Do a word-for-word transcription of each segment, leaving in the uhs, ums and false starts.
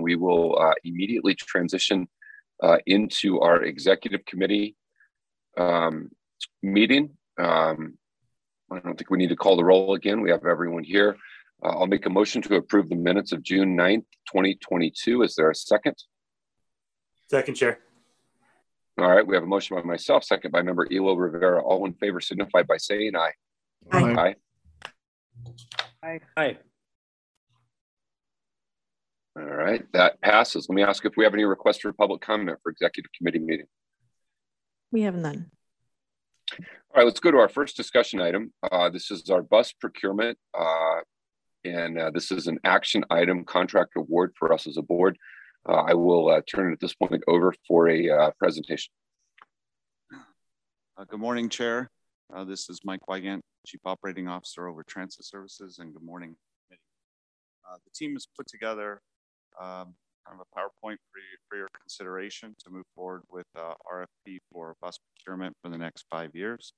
we will uh, immediately transition uh, into our executive committee um, meeting. Um, I don't think we need to call the roll again. We have everyone here. Uh, I'll make a motion to approve the minutes of June ninth, twenty twenty-two. Is there a second? Second, Chair. All right, we have a motion by myself, second by member Elo Rivera. All in favor signify by saying aye. Aye. Aye. Aye. Aye. All right, that passes. Let me ask if we have any requests for public comment for executive committee meeting. We have none. All right, let's go to our first discussion item. Uh, this is our bus procurement, uh, and uh, this is an action item contract award for us as a board. Uh, I will uh, turn it at this point over for a uh, presentation. Uh, good morning, Chair. Uh, this is Mike Wygant, Chief Operating Officer over Transit Services, and good morning. Uh, the team has put together um, kind of a PowerPoint for, you, for your consideration to move forward with uh, R F P for bus procurement for the next five years.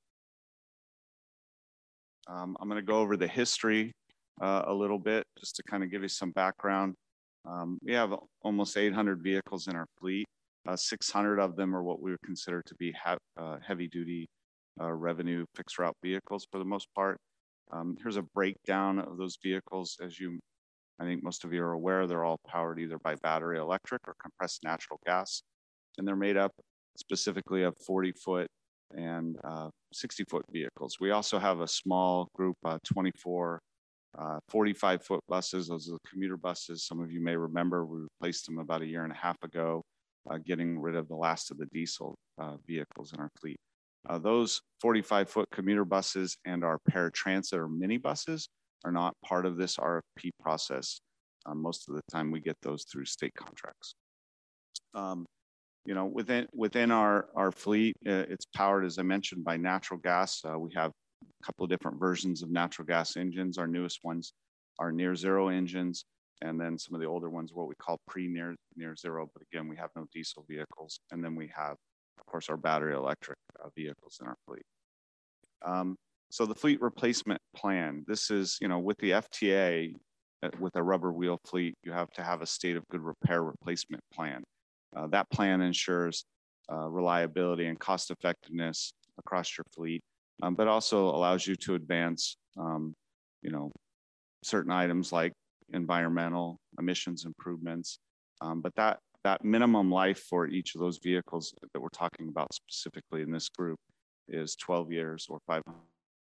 Um, I'm going to go over the history uh, a little bit just to kind of give you some background. Um, we have almost eight hundred vehicles in our fleet. Uh, six hundred of them are what we would consider to be ha uh, heavy duty uh, revenue fixed route vehicles for the most part. Um, here's a breakdown of those vehicles. As you, I think most of you are aware, they're all powered either by battery electric or compressed natural gas. And they're made up specifically of forty foot and uh, sixty foot vehicles. We also have a small group, uh, twenty-four Uh, forty-five foot buses. Those are the commuter buses. Some of you may remember we replaced them about a year and a half ago, uh, getting rid of the last of the diesel uh, vehicles in our fleet. Uh, those forty-five foot commuter buses and our paratransit or mini buses are not part of this R F P process. Uh, most of the time we get those through state contracts. Um, you know, within within our, our fleet, uh, it's powered, as I mentioned, by natural gas. Uh, we have a couple of different versions of natural gas engines. Our newest ones are near zero engines, and then some of the older ones, what we call pre-near near zero. But again, we have no diesel vehicles. And then we have, of course, our battery electric uh, vehicles in our fleet. Um, so the fleet replacement plan, this is, you know, with the F T A, uh, with a rubber wheel fleet, you have to have a state of good repair replacement plan. Uh, that plan ensures uh, reliability and cost effectiveness across your fleet. Um, but also allows you to advance, um, you know, certain items like environmental emissions improvements. Um, but that that minimum life for each of those vehicles that we're talking about specifically in this group is twelve years or five hundred.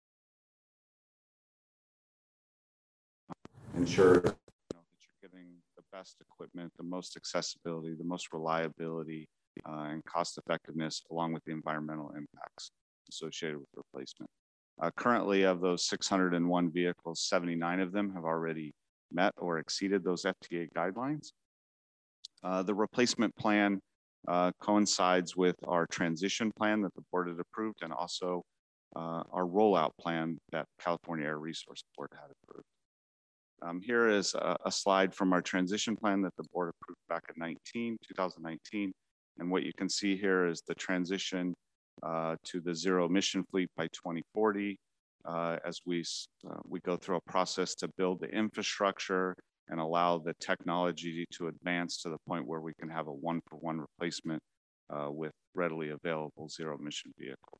Ensure you know, that you're getting the best equipment, the most accessibility, the most reliability, uh, and cost effectiveness, along with the environmental impacts associated with replacement. Uh, currently, of those six hundred and one vehicles, seventy-nine of them have already met or exceeded those F T A guidelines. Uh, the replacement plan uh, coincides with our transition plan that the board had approved, and also uh, our rollout plan that California Air Resource Board had approved. Um, here is a, a slide from our transition plan that the board approved back in nineteen, two thousand nineteen. And what you can see here is the transition Uh, to the zero emission fleet by twenty forty, uh, as we uh, we go through a process to build the infrastructure and allow the technology to advance to the point where we can have a one for one replacement uh, with readily available zero emission vehicles.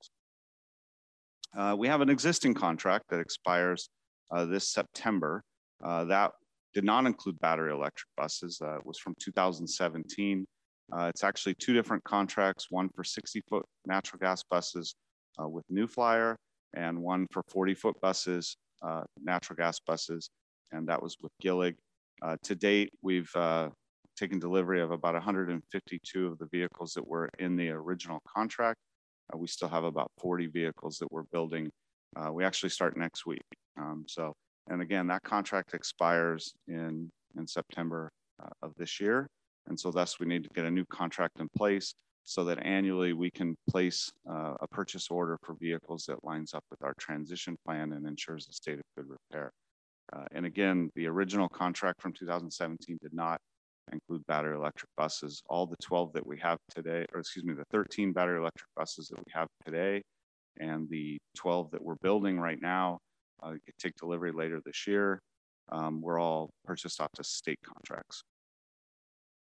Uh, we have an existing contract that expires uh, this September. Uh, that did not include battery electric buses. Uh, it was from two thousand seventeen. Uh, it's actually two different contracts, one for sixty foot natural gas buses uh, with New Flyer, and one for forty foot buses, uh, natural gas buses, and that was with Gillig. Uh, to date, we've uh, taken delivery of about one hundred fifty-two of the vehicles that were in the original contract. Uh, we still have about forty vehicles that we're building. Uh, we actually start next week. Um, so, and again, that contract expires in, in September uh, of this year. And so thus we need to get a new contract in place so that annually we can place uh, a purchase order for vehicles that lines up with our transition plan and ensures a state of good repair. Uh, and again, the original contract from two thousand seventeen did not include battery electric buses. All the twelve that we have today, or excuse me, the thirteen battery electric buses that we have today and the twelve that we're building right now, uh, take delivery later this year, um, were all purchased off to state contracts.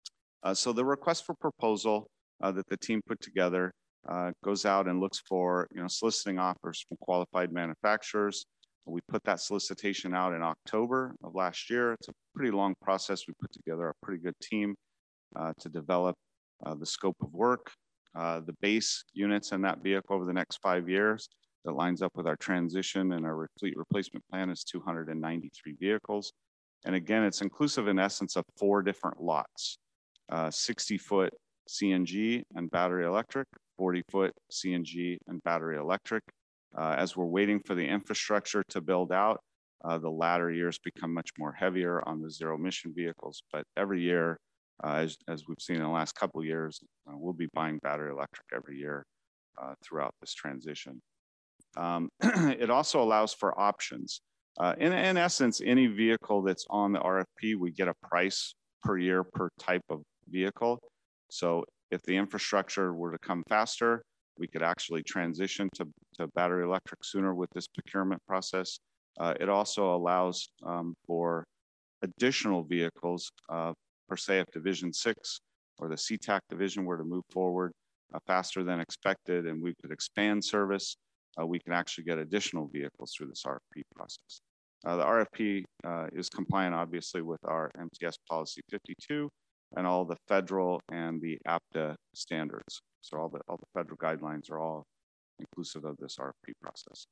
Uh, so the request for proposal uh, that the team put together uh, goes out and looks for, you know, soliciting offers from qualified manufacturers. We put that solicitation out in October of last year. It's a pretty long process. We put together a pretty good team uh, to develop uh, the scope of work, uh, the base units in that vehicle over the next five years that lines up with our transition, and our fleet replacement plan is two hundred ninety-three vehicles. And again, it's inclusive in essence of four different lots, uh, sixty foot C N G and battery electric, forty foot C N G and battery electric. Uh, as we're waiting for the infrastructure to build out, uh, the latter years become much more heavier on the zero emission vehicles. But every year, uh, as, as we've seen in the last couple of years, uh, we'll be buying battery electric every year uh, throughout this transition. Um, it also allows for options. Uh, in, in essence, any vehicle that's on the R F P, we get a price per year per type of vehicle. So if the infrastructure were to come faster, we could actually transition to, to battery electric sooner with this procurement process. Uh, it also allows um, for additional vehicles, uh, per se, if Division six or the C TAC division were to move forward uh, faster than expected and we could expand service, uh, we can actually get additional vehicles through this R F P process. Uh, the R F P uh, is compliant, obviously, with our M T S policy fifty-two and all the federal and the A P T A standards. So all the, all the federal guidelines are all inclusive of this R F P process.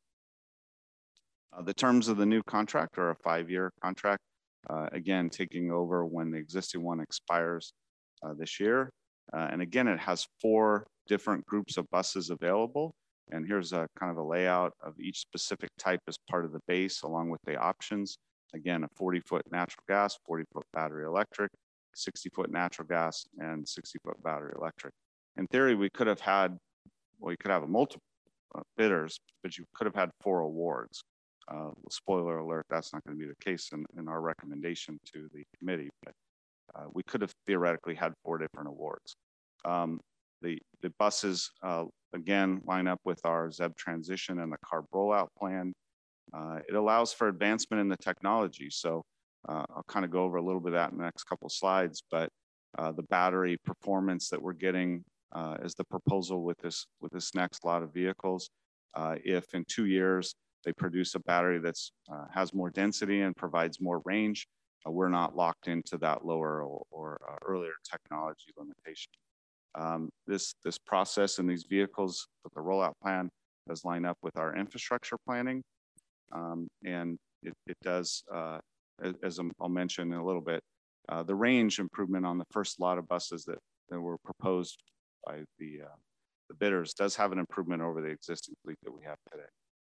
Uh, the terms of the new contract are a five-year contract, uh, again, taking over when the existing one expires uh, this year. Uh, and again, it has four different groups of buses available. And here's a kind of a layout of each specific type as part of the base, along with the options. Again, a forty foot natural gas, forty foot battery electric, sixty foot natural gas, and sixty foot battery electric. In theory, we could have had, well, you could have a multiple uh, bidders, but you could have had four awards. Uh, spoiler alert, that's not going to be the case in, in our recommendation to the committee, but uh, we could have theoretically had four different awards. Um, the, the buses, uh, again, line up with our Z E B transition and the CARB rollout plan. Uh, it allows for advancement in the technology. So uh, I'll kind of go over a little bit of that in the next couple of slides, but uh, the battery performance that we're getting uh, is the proposal with this, with this next lot of vehicles. Uh, if in two years they produce a battery that uh, has more density and provides more range, uh, we're not locked into that lower or, or uh, earlier technology limitation. Um, this, this process and these vehicles with the rollout plan does line up with our infrastructure planning. Um, and it, it does, uh, as, as I'll mention in a little bit, uh, the range improvement on the first lot of buses that, that were proposed by the, uh, the bidders does have an improvement over the existing fleet that we have today.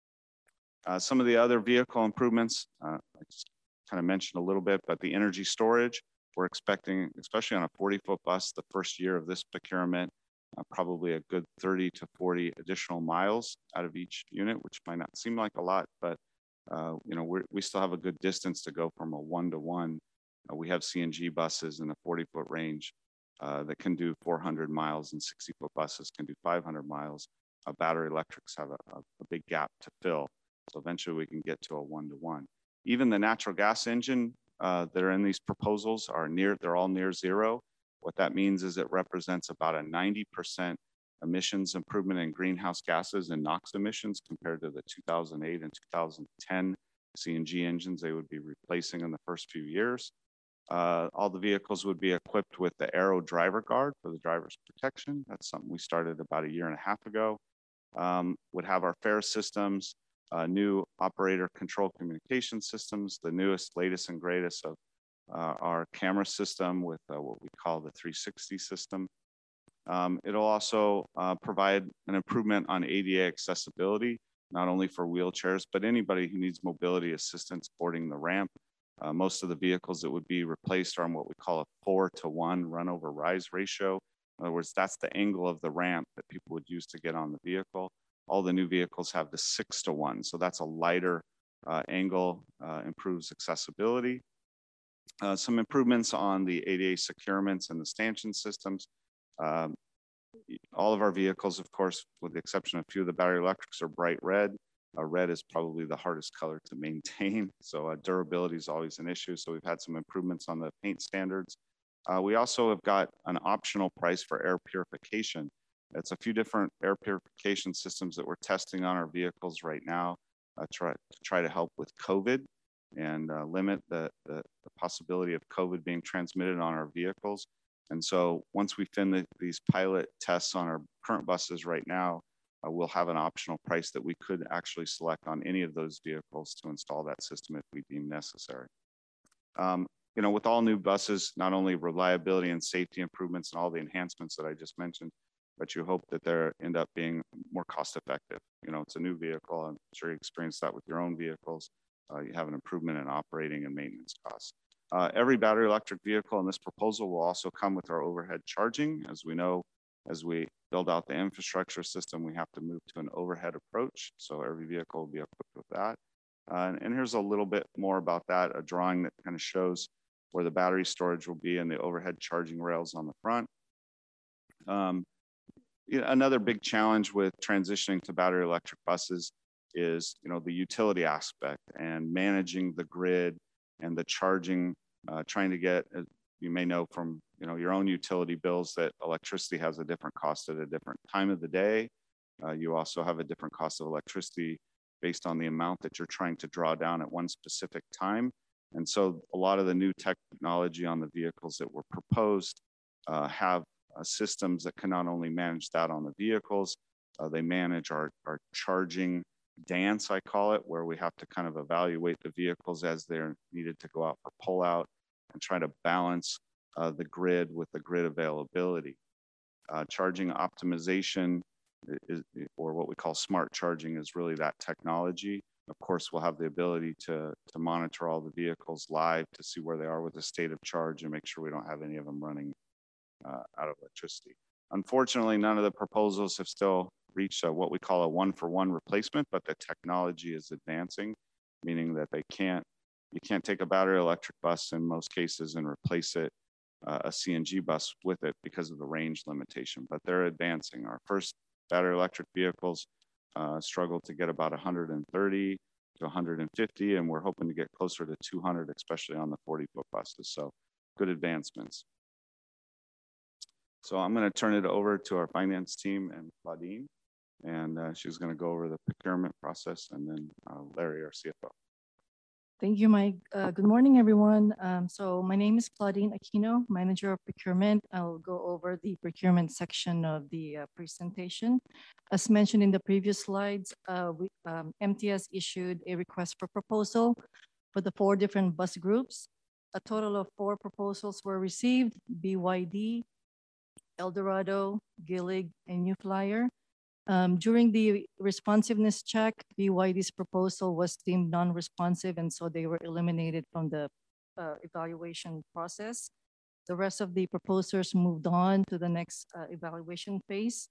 Uh, some of the other vehicle improvements, uh, I just kind of mentioned a little bit, but the energy storage, we're expecting, especially on a forty foot bus, the first year of this procurement, uh, probably a good thirty to forty additional miles out of each unit, which might not seem like a lot, but uh, you know, we're, we still have a good distance to go from a one to one. Uh, we have C N G buses in the forty foot range uh, that can do four hundred miles, and sixty foot buses can do five hundred miles. Uh, battery electrics have a, a, a big gap to fill. So eventually we can get to a one to one. Even the natural gas engine uh, that are in these proposals are near, they're all near zero. What that means is it represents about a ninety percent emissions improvement in greenhouse gases and NOx emissions compared to the two thousand eight and two thousand ten C N G engines they would be replacing in the first few years. Uh, all the vehicles would be equipped with the Aero Driver Guard for the driver's protection. That's something we started about a year and a half ago. Um, would have our fare systems, uh, new operator control communication systems, the newest, latest, and greatest of uh, our camera system with uh, what we call the three sixty system. Um, it'll also uh, provide an improvement on A D A accessibility, not only for wheelchairs, but anybody who needs mobility assistance boarding the ramp. Uh, most of the vehicles that would be replaced are on what we call a four to one run over rise ratio. In other words, that's the angle of the ramp that people would use to get on the vehicle. All the new vehicles have the six to one. So that's a lighter uh, angle, uh, improves accessibility. Uh, some improvements on the A D A securements and the stanchion systems. Um, all of our vehicles, of course, with the exception of a few of the battery electrics, are bright red. Uh, red is probably the hardest color to maintain. So uh, durability is always an issue. So we've had some improvements on the paint standards. Uh, we also have got an optional price for air purification. It's a few different air purification systems that we're testing on our vehicles right now uh, try, to try to help with COVID and uh, limit the, the, the possibility of COVID being transmitted on our vehicles. And so once we fin the, these pilot tests on our current buses right now, uh, we'll have an optional price that we could actually select on any of those vehicles to install that system if we deem necessary. Um, you know, with all new buses, not only reliability and safety improvements and all the enhancements that I just mentioned, but you hope that they end up being more cost effective. You know, it's a new vehicle. I'm sure you experienced that with your own vehicles. Uh, you have an improvement in operating and maintenance costs. Uh, every battery electric vehicle in this proposal will also come with our overhead charging. As we know, as we build out the infrastructure system, we have to move to an overhead approach. So every vehicle will be equipped with that. Uh, and, and here's a little bit more about that, a drawing that kind of shows where the battery storage will be and the overhead charging rails on the front. Um, you know, another big challenge with transitioning to battery electric buses is, you know, the utility aspect and managing the grid and the charging, uh, trying to get, uh, you may know from, you know, your own utility bills that electricity has a different cost at a different time of the day. Uh, you also have a different cost of electricity based on the amount that you're trying to draw down at one specific time. And so a lot of the new technology on the vehicles that were proposed uh, have uh, systems that can not only manage that on the vehicles, uh, they manage our, our charging dance, I call it, where we have to kind of evaluate the vehicles as they're needed to go out for pull out and try to balance uh, the grid with the grid availability. Uh, charging optimization is, or what we call smart charging, is really that technology. Of course, we'll have the ability to, to monitor all the vehicles live to see where they are with the state of charge and make sure we don't have any of them running uh, out of electricity. Unfortunately, none of the proposals have still reached a, what we call a one-for-one replacement, but the technology is advancing, meaning that they can't, you can't take a battery electric bus in most cases and replace it, uh, a C N G bus with it because of the range limitation, but they're advancing. Our first battery electric vehicles uh, struggle to get about one hundred thirty to one hundred fifty, and we're hoping to get closer to two hundred, especially on the forty foot buses. So good advancements. So I'm going to turn it over to our finance team and Claudine, and uh, she's going to go over the procurement process, and then uh, Larry, our C F O. Thank you, Mike. Uh, good morning, everyone. Um, so my name is Claudine Aquino, Manager of Procurement. I'll go over the procurement section of the uh, presentation. As mentioned in the previous slides, uh, we, um, M T S issued a request for proposal for the four different bus groups. A total of four proposals were received: B Y D, Eldorado, Gillig, and New Flyer. Um, during the responsiveness check, B Y D's proposal was deemed non-responsive, and so they were eliminated from the uh, evaluation process. The rest of the proposers moved on to the next uh, evaluation phase.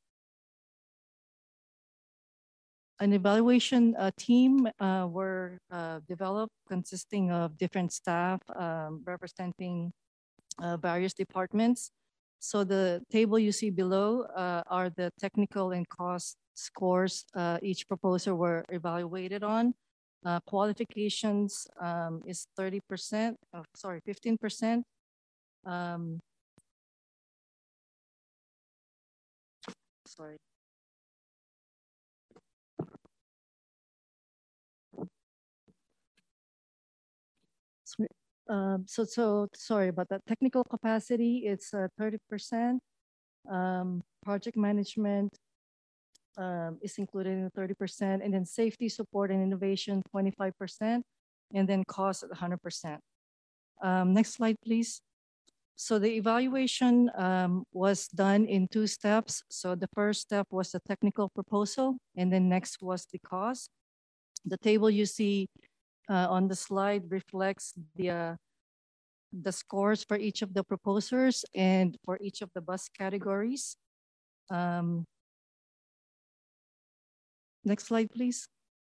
An evaluation uh, team uh, were uh, developed consisting of different staff um, representing uh, various departments. So the table you see below uh, are the technical and cost scores uh, each proposer were evaluated on. Uh, qualifications um, is thirty percent, oh, sorry, fifteen percent. Um, sorry. Um, so, so sorry about that. Technical capacity, it's uh, thirty percent. Um, project management um, is included in thirty percent. And then safety, support, and innovation, twenty-five percent. And then cost at one hundred percent. Um, next slide, please. So the evaluation um, was done in two steps. So the first step was the technical proposal, and then next was the cost. The table you see Uh, on the slide reflects the, uh, the scores for each of the proposers and for each of the bus categories. Um, next slide, please.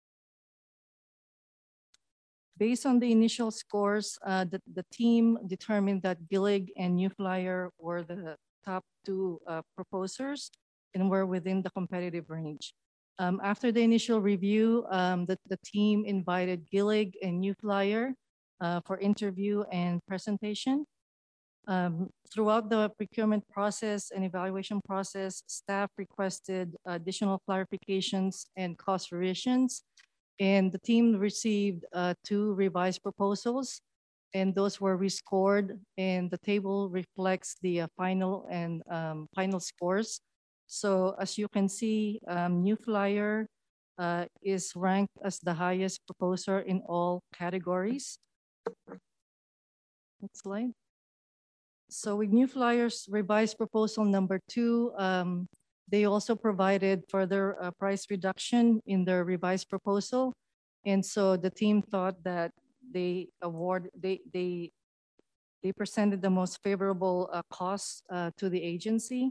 Based on the initial scores, uh, the, the team determined that Gillig and New Flyer were the top two uh, proposers and were within the competitive range. Um, after the initial review, um, the, the team invited Gillig and New Flyer uh, for interview and presentation. Um, throughout the procurement process and evaluation process, staff requested additional clarifications and cost revisions, and the team received uh, two revised proposals, and those were rescored, and the table reflects the uh, final and um, final scores. So as you can see, um, New Flyer uh, is ranked as the highest proposer in all categories. Next slide. So with New Flyer's revised proposal number two, um, they also provided further uh, price reduction in their revised proposal. And so the team thought that they award, they, they, they presented the most favorable uh, cost uh, to the agency.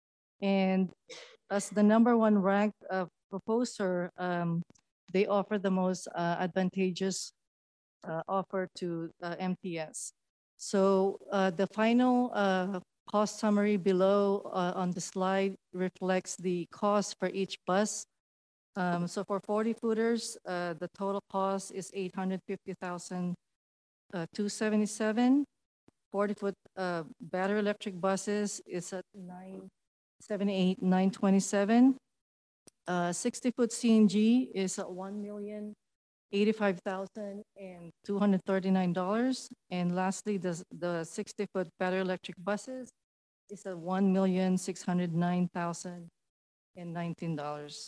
And as the number one ranked uh, proposer, um, they offer the most uh, advantageous uh, offer to uh, M T S. So uh, the final uh, cost summary below uh, on the slide reflects the cost for each bus. Um, so for forty footers, uh, the total cost is eight hundred fifty thousand two hundred seventy-seven. forty foot uh, battery electric buses is at nine seventy-eight, nine twenty-seven. Uh, sixty foot C N G is at one million eighty-five thousand two hundred thirty-nine dollars. And lastly, the, the sixty foot battery electric buses is at one million six hundred nine thousand nineteen dollars.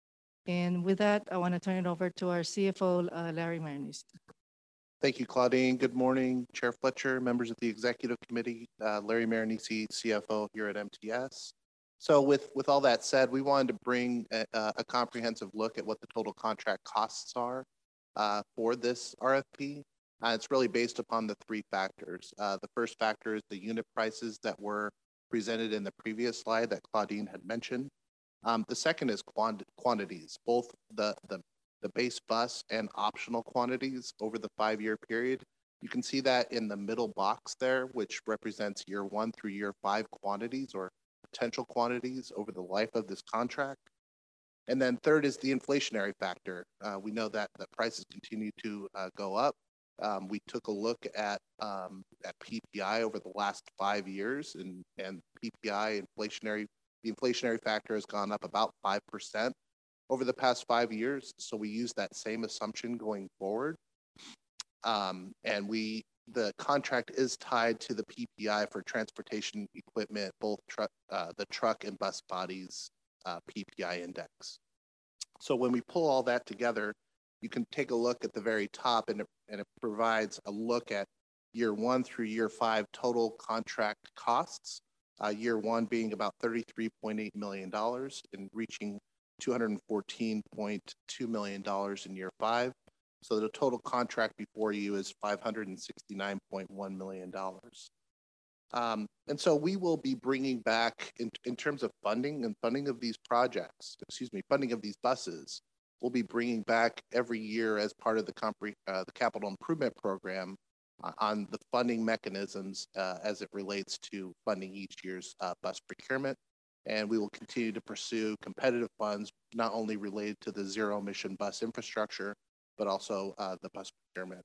And with that, I want to turn it over to our C F O, uh, Larry Marinese. Thank you, Claudine. Good morning, Chair Fletcher, members of the Executive Committee, uh, Larry Marinese, C F O here at M T S. So with, with all that said, we wanted to bring a, a comprehensive look at what the total contract costs are uh, for this R F P. Uh, it's really based upon the three factors. Uh, the first factor is the unit prices that were presented in the previous slide that Claudine had mentioned. Um, the second is quant quantities, both the, the, the base bus and optional quantities over the five-year period. You can see that in the middle box there, which represents year one through year five quantities or potential quantities over the life of this contract. And then third is the inflationary factor. Uh, we know that the prices continue to uh, go up. Um, we took a look at, um, at P P I over the last five years, and, and P P I inflationary, the inflationary factor has gone up about five percent over the past five years. So we use that same assumption going forward. Um, and we, the contract is tied to the P P I for transportation equipment, both truck, uh, the truck and bus bodies uh, P P I index. So when we pull all that together, you can take a look at the very top, and it, and it provides a look at year one through year five total contract costs. Uh, year one being about thirty-three point eight million dollars and reaching two hundred fourteen point two million dollars in year five. So the total contract before you is five hundred sixty-nine point one million dollars. Um, and so we will be bringing back, in, in terms of funding and funding of these projects, excuse me, funding of these buses, we'll be bringing back every year as part of the, compre uh, the capital improvement program uh, on the funding mechanisms uh, as it relates to funding each year's uh, bus procurement. And we will continue to pursue competitive funds, not only related to the zero emission bus infrastructure, but also uh, the bus procurement.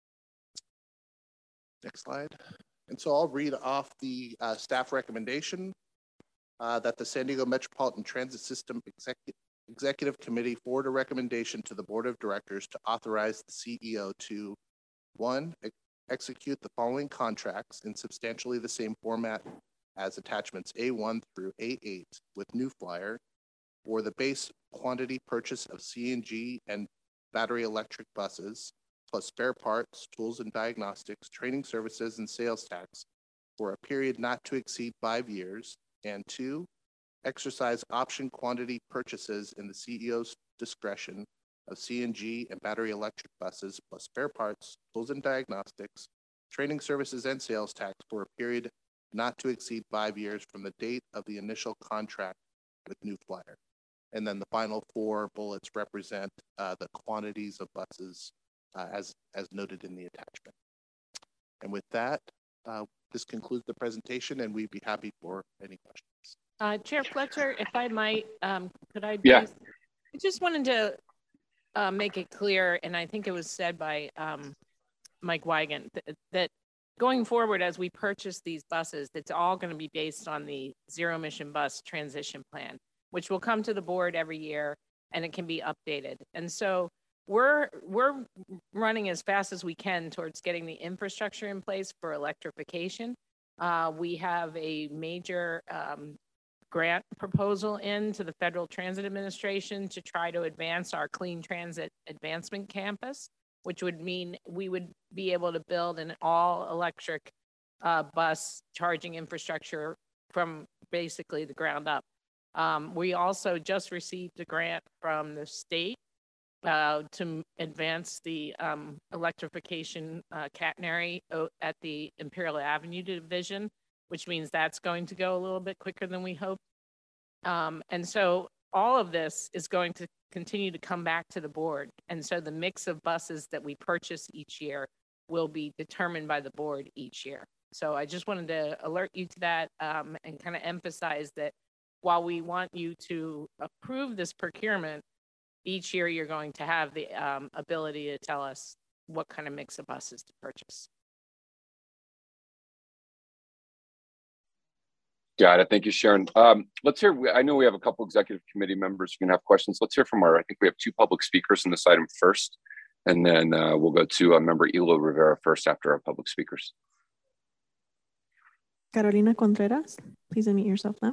Next slide. And so I'll read off the uh, staff recommendation uh, that the San Diego Metropolitan Transit System Executive, Executive Committee forward a recommendation to the Board of Directors to authorize the C E O to, one, ex execute the following contracts in substantially the same format as attachments A one through A eight with New Flyer for the base quantity purchase of C N G and battery electric buses, plus spare parts, tools and diagnostics, training services, and sales tax for a period not to exceed five years. And two, exercise option quantity purchases in the C E O's discretion of C N G and battery electric buses, plus spare parts, tools and diagnostics, training services, and sales tax for a period not to exceed five years from the date of the initial contract with New Flyer. And then the final four bullets represent uh, the quantities of buses uh, as, as noted in the attachment. And with that, uh, this concludes the presentation, and we'd be happy for any questions. Uh, Chair Fletcher, if I might, um, could I Yeah. please? I just wanted to uh, make it clear, and I think it was said by um, Mike Wiegand, th that going forward, as we purchase these buses, it's all going to be based on the zero emission bus transition plan, which will come to the board every year and it can be updated. And so we're we're running as fast as we can towards getting the infrastructure in place for electrification. Uh, we have a major um, grant proposal in to the Federal Transit Administration to try to advance our Clean Transit Advancement Campus, which would mean we would be able to build an all-electric uh, bus charging infrastructure from basically the ground up. Um, we also just received a grant from the state uh, to advance the um, electrification uh, catenary at the Imperial Avenue Division, which means that's going to go a little bit quicker than we hoped. Um, and so all of this is going to continue to come back to the board. And so the mix of buses that we purchase each year will be determined by the board each year. So I just wanted to alert you to that um, and kind of emphasize that while we want you to approve this procurement, each year you're going to have the um, ability to tell us what kind of mix of buses to purchase. Got it. Thank you, Sharon. Um, let's hear, I know we have a couple executive committee members who can have questions. Let's hear from our, I think we have two public speakers in this item first, and then uh, we'll go to uh, member Elo Rivera first after our public speakers. Carolina Contreras, please unmute yourself now.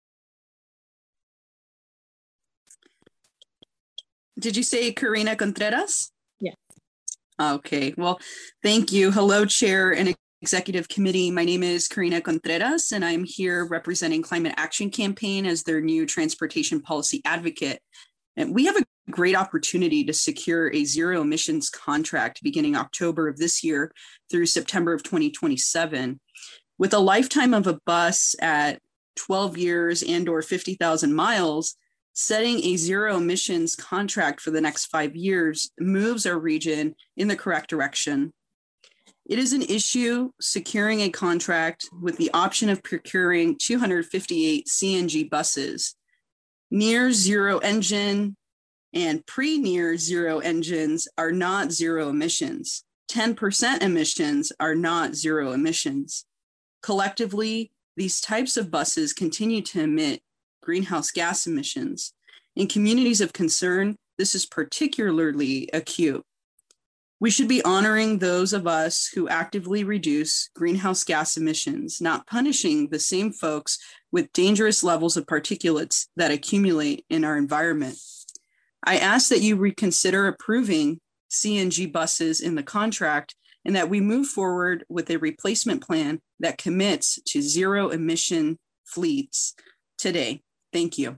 Did you say Karina Contreras? Yes. Okay, well, thank you. Hello, Chair and Executive Committee. My name is Karina Contreras, and I'm here representing Climate Action Campaign as their new transportation policy advocate. And we have a great opportunity to secure a zero emissions contract beginning October of this year through September of twenty twenty-seven. With a lifetime of a bus at twelve years and or fifty thousand miles, setting a zero emissions contract for the next five years moves our region in the correct direction. It is an issue securing a contract with the option of procuring two hundred fifty-eight C N G buses. Near zero engine and pre-near zero engines are not zero emissions. ten percent emissions are not zero emissions. Collectively, these types of buses continue to emit greenhouse gas emissions. In communities of concern, this is particularly acute. We should be honoring those of us who actively reduce greenhouse gas emissions, not punishing the same folks with dangerous levels of particulates that accumulate in our environment. I ask that you reconsider approving C N G buses in the contract and that we move forward with a replacement plan that commits to zero emission fleets today. Thank you.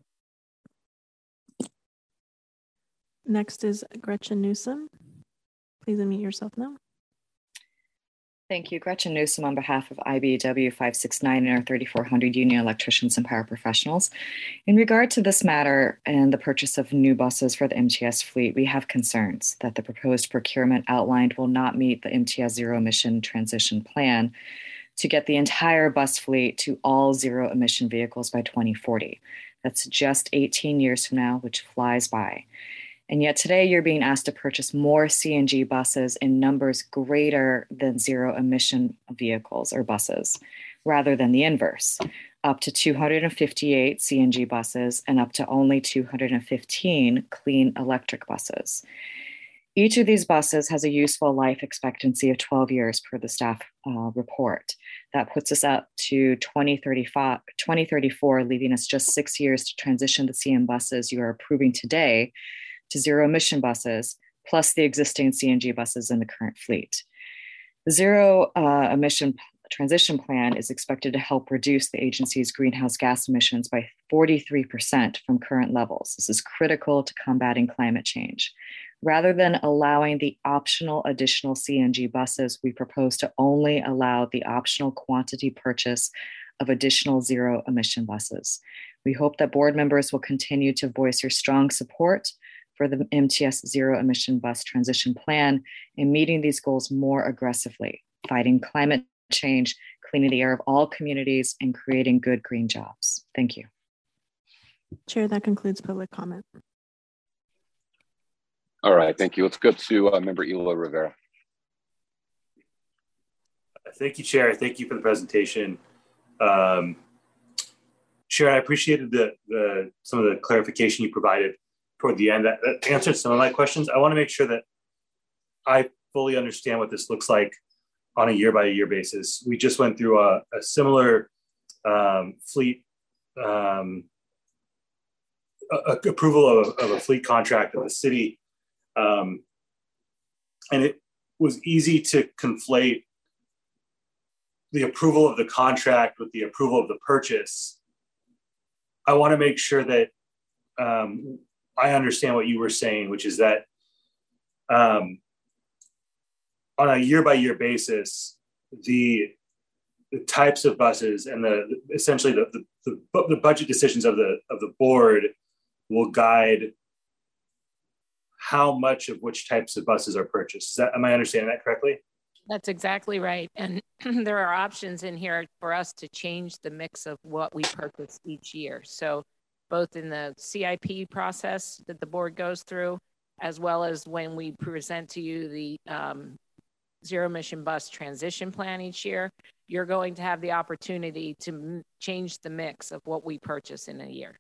Next is Gretchen Newsom. Please unmute yourself now. Thank you. Gretchen Newsom on behalf of I B W five six nine and our thirty-four hundred union electricians and paraprofessionals. In regard to this matter and the purchase of new buses for the M T S fleet, we have concerns that the proposed procurement outlined will not meet the M T S zero emission transition plan to get the entire bus fleet to all zero emission vehicles by twenty forty. That's just eighteen years from now, which flies by. And yet today you're being asked to purchase more C N G buses in numbers greater than zero emission vehicles or buses, rather than the inverse, up to two hundred fifty-eight C N G buses and up to only two hundred fifteen clean electric buses. Each of these buses has a useful life expectancy of twelve years per the staff uh, report. That puts us up to twenty thirty-five, twenty thirty-four, leaving us just six years to transition the C N buses you are approving today to zero emission buses, plus the existing C N G buses in the current fleet. The zero uh, emission transition plan is expected to help reduce the agency's greenhouse gas emissions by forty-three percent from current levels. This is critical to combating climate change. Rather than allowing the optional additional C N G buses, we propose to only allow the optional quantity purchase of additional zero emission buses. We hope that board members will continue to voice your strong support for the M T S zero emission bus transition plan and meeting these goals more aggressively, fighting climate change, cleaning the air of all communities, and creating good green jobs. Thank you. Chair, that concludes public comment. All right, thank you. Let's go to uh, member Elo Rivera. Thank you, Chair. Thank you for the presentation. Um, Sharon, I appreciated the, the some of the clarification you provided toward the end. That, that answered some of my questions. I want to make sure that I fully understand what this looks like on a year by year basis. We just went through a, a similar um, fleet um, a, a approval of, of a fleet contract of the city. Um, and it was easy to conflate the approval of the contract with the approval of the purchase. I want to make sure that um, I understand what you were saying, which is that um, on a year by year basis, the, the types of buses and the essentially the, the, the, the budget decisions of the of the board will guide how much of which types of buses are purchased. Is that, am I understanding that correctly? That's exactly right. And there are options in here for us to change the mix of what we purchase each year. So both in the C I P process that the board goes through, as well as when we present to you the um, zero emission bus transition plan each year, you're going to have the opportunity to m- change the mix of what we purchase in a year.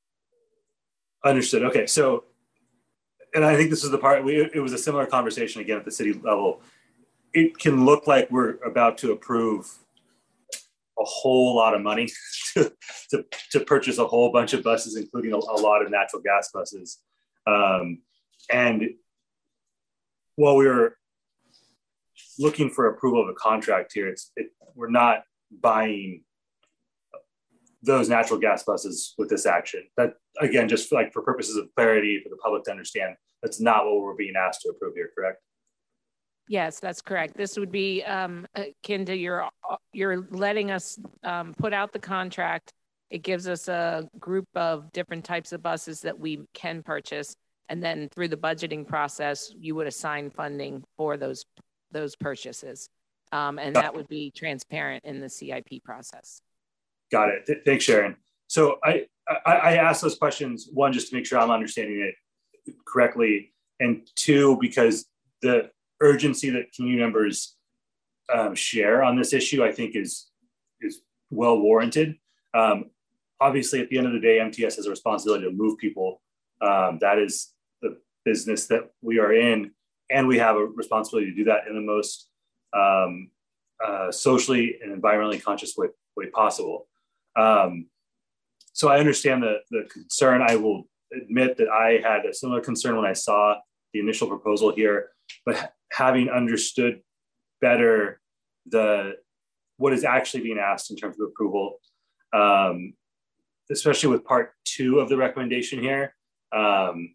Understood. Okay. So, and I think this is the part, we, it was a similar conversation again at the city level. It can look like we're about to approve a whole lot of money to, to, to purchase a whole bunch of buses, including a, a lot of natural gas buses. Um, and while we were looking for approval of a contract here, it's, it, we're not buying those natural gas buses with this action. That, again, just for, like for purposes of clarity for the public to understand, that's not what we're being asked to approve here, correct? Yes, that's correct. This would be um, akin to your, you're letting us um, put out the contract. It gives us a group of different types of buses that we can purchase. And then through the budgeting process, you would assign funding for those, those purchases. Um, and that would be transparent in the C I P process. Got it. Th- thanks, Sharon. So I, I, I asked those questions, one, just to make sure I'm understanding it correctly. And two, because the urgency that community members um, share on this issue, I think is, is well warranted. Um, obviously, at the end of the day, M T S has a responsibility to move people. Um, that is the business that we are in. And we have a responsibility to do that in the most um, uh, socially and environmentally conscious way, way possible. Um, so I understand the, the concern. I will admit that I had a similar concern when I saw the initial proposal here, but having understood better the what is actually being asked in terms of approval, um, especially with part two of the recommendation here, um,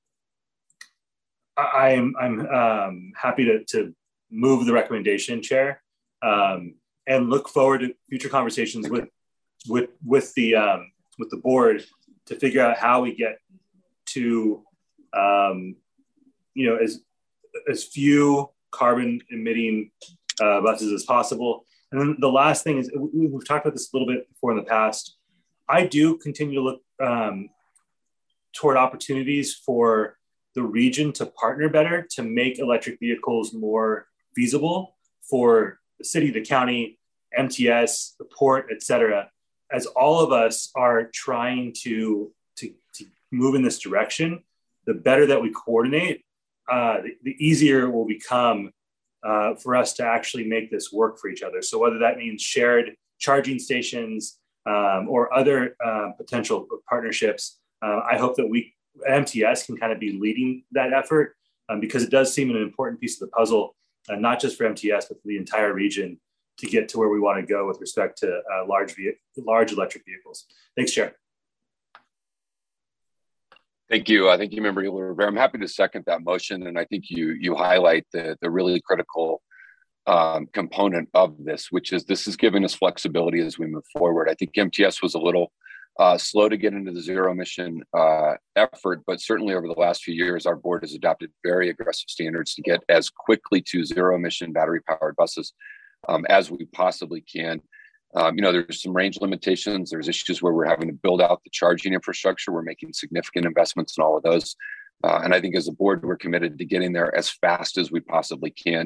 I, I'm I'm um, happy to, to move the recommendation, Chair, um, and look forward to future conversations with with with the um, with the board to figure out how we get to um, you know as as few carbon emitting uh, buses as possible. And then the last thing is, we've talked about this a little bit before in the past. I do continue to look um, toward opportunities for the region to partner better to make electric vehicles more feasible for the city, the county, M T S, the port, et cetera. As all of us are trying to, to, to move in this direction, the better that we coordinate, uh, the, the easier it will become uh, for us to actually make this work for each other. So whether that means shared charging stations um, or other uh, potential partnerships, uh, I hope that we, M T S, can kind of be leading that effort um, because it does seem an important piece of the puzzle, uh, not just for M T S, but for the entire region to get to where we want to go with respect to uh, large, ve- large electric vehicles. Thanks, Chair. Thank you. I think you remember Rivera. I'm happy to second that motion, and I think you you highlight the the really critical um, component of this, which is this is giving us flexibility as we move forward. I think M T S was a little uh, slow to get into the zero emission uh, effort, but certainly over the last few years, our board has adopted very aggressive standards to get as quickly to zero emission battery powered buses um, as we possibly can. Um, you know, there's some range limitations. There's issues where we're having to build out the charging infrastructure. We're making significant investments in all of those. Uh, and I think as a board, we're committed to getting there as fast as we possibly can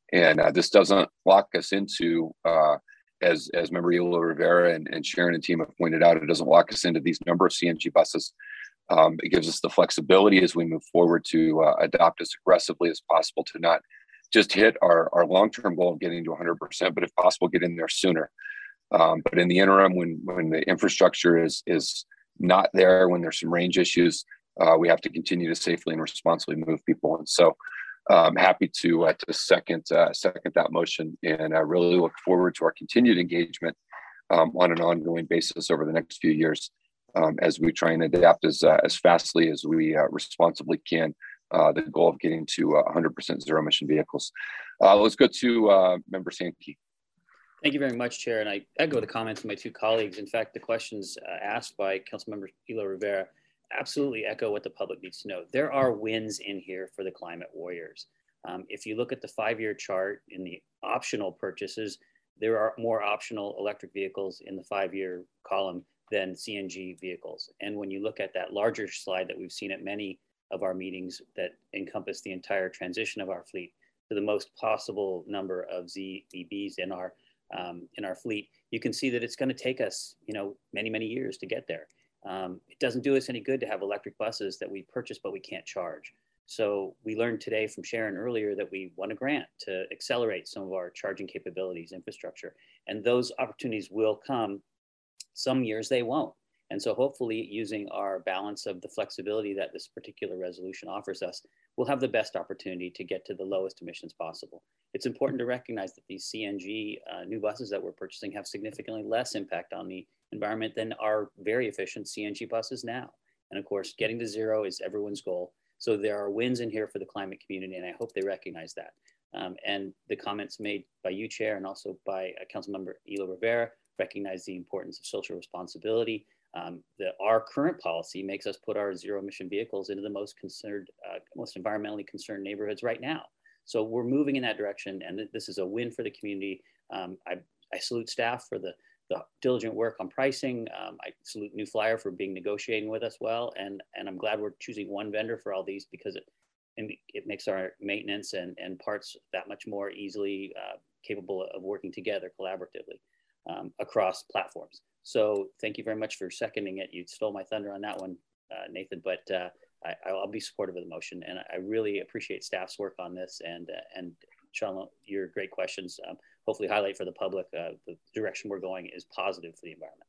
And uh, this doesn't lock us into, uh, as, as Member Hilo Rivera and, and Sharon and team have pointed out, it doesn't lock us into these number of C N G buses. Um, it gives us the flexibility as we move forward to uh, adopt as aggressively as possible to not just hit our, our long-term goal of getting to one hundred percent, but if possible, get in there sooner. Um, but in the interim, when when the infrastructure is is not there, when there's some range issues, uh, we have to continue to safely and responsibly move people. And so I'm happy to, uh, to second, uh, second that motion. And I really look forward to our continued engagement um, on an ongoing basis over the next few years um, as we try and adapt as, uh, as fastly as we uh, responsibly can, uh, the goal of getting to uh, one hundred percent zero emission vehicles. Uh, let's go to uh, Member Sankey. Thank you very much, Chair. And I echo the comments of my two colleagues. In fact, the questions uh, asked by Councilmember Hilo Rivera absolutely echo what the public needs to know. There are wins in here for the climate warriors. Um, if you look at the five-year chart in the optional purchases, there are more optional electric vehicles in the five-year column than C N G vehicles. And when you look at that larger slide that we've seen at many of our meetings that encompass the entire transition of our fleet to the most possible number of Z E Bs in our um, in our fleet, you can see that it's going to take us, you know, many, many years to get there. Um, it doesn't do us any good to have electric buses that we purchase, but we can't charge. So we learned today from Sharon earlier that we won a grant to accelerate some of our charging capabilities, infrastructure, and those opportunities will come. Some years they won't. And so hopefully using our balance of the flexibility that this particular resolution offers us, we'll have the best opportunity to get to the lowest emissions possible. It's important to recognize that these C N G uh, new buses that we're purchasing have significantly less impact on the environment than our very efficient C N G buses now. And of course, getting to zero is everyone's goal. So there are wins in here for the climate community, and I hope they recognize that. Um, and the comments made by you, Chair, and also by uh, Councilmember Hilo Rivera recognize the importance of social responsibility. Um, the, our current policy makes us put our zero emission vehicles into the most concerned, uh, most environmentally concerned neighborhoods right now. So we're moving in that direction, and th this is a win for the community. Um, I, I salute staff for the, the diligent work on pricing. Um, I salute New Flyer for being negotiating with us well, and, and I'm glad we're choosing one vendor for all these because it, it makes our maintenance and, and parts that much more easily uh, capable of working together collaboratively um, across platforms. So thank you very much for seconding it. You stole my thunder on that one, uh, Nathan, but uh, I, I'll be supportive of the motion, and I really appreciate staff's work on this, and uh, and Sean, your great questions um, hopefully highlight for the public uh, the direction we're going is positive for the environment.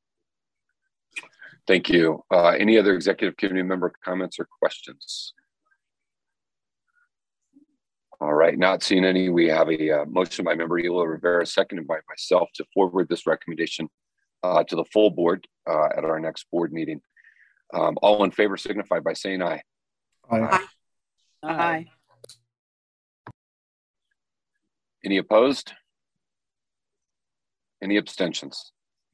Thank you. Uh, any other executive committee member comments or questions? All right, not seeing any. We have a uh, motion by Member Hilo Rivera, seconded by myself, to forward this recommendation uh, to the full board uh, at our next board meeting. Um, all in favor signify by saying aye. Aye. Aye. Aye. Any opposed? Any abstentions?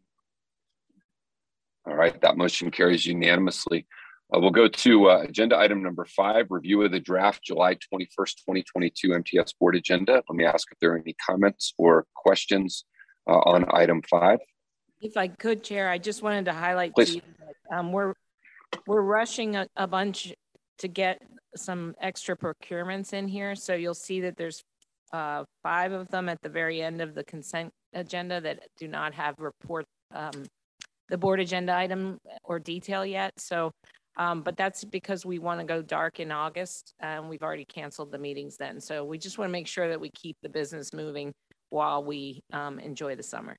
All right, that motion carries unanimously. Uh, we'll go to uh, agenda item number five, review of the draft July twenty-first, twenty twenty-two M T S board agenda. Let me ask if there are any comments or questions uh, on item five. If I could, Chair, I just wanted to highlight Please. to you that, um, we're we're rushing a, a bunch to get some extra procurements in here. So you'll see that there's uh, five of them at the very end of the consent agenda that do not have report um, the board agenda item or detail yet. So, um, but that's because we want to go dark in August, and we've already canceled the meetings then. So we just want to make sure that we keep the business moving while we um, enjoy the summer.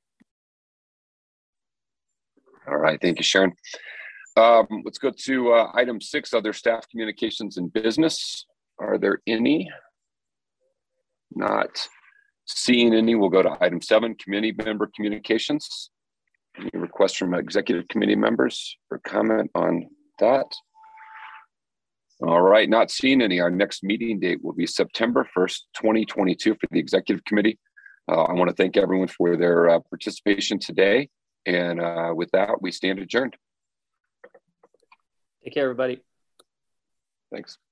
All right, thank you, Sharon. Um, let's go to uh, item six, other staff communications and business. Are there any? Not seeing any. We'll go to item seven, committee member communications. Any requests from executive committee members for comment on that? All right, not seeing any. Our next meeting date will be September first, twenty twenty-two for the executive committee. Uh, I want to thank everyone for their uh, participation today. And uh, with that, we stand adjourned. Take care, everybody. Thanks.